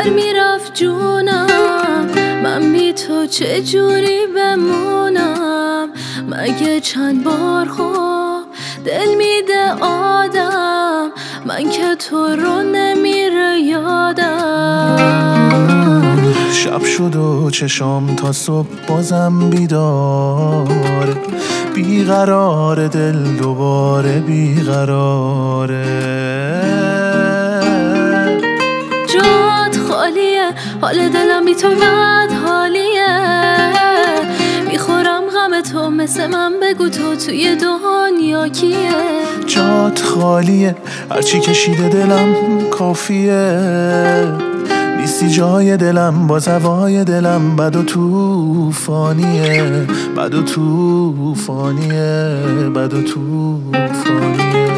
در میرفت جونم، من بی تو چجوری بمونم؟ مگه چند بار خوب دل میده آدم، من که تو رو نمیره یادم. شب شد و چشام تا صبح بازم بیداره، بیقرار دل دوباره بیقراره. جات خالیه، حال دلم بی تو بد حالیه، میخورم غم تو مثل من، بگو تو توی دنیا کیه؟ جات خالیه، هرچی کشیده دلم کافیه، نیستی جای دلم، باز هوای دلم بد و توفانیه، بد و توفانیه، بد و توفانیه.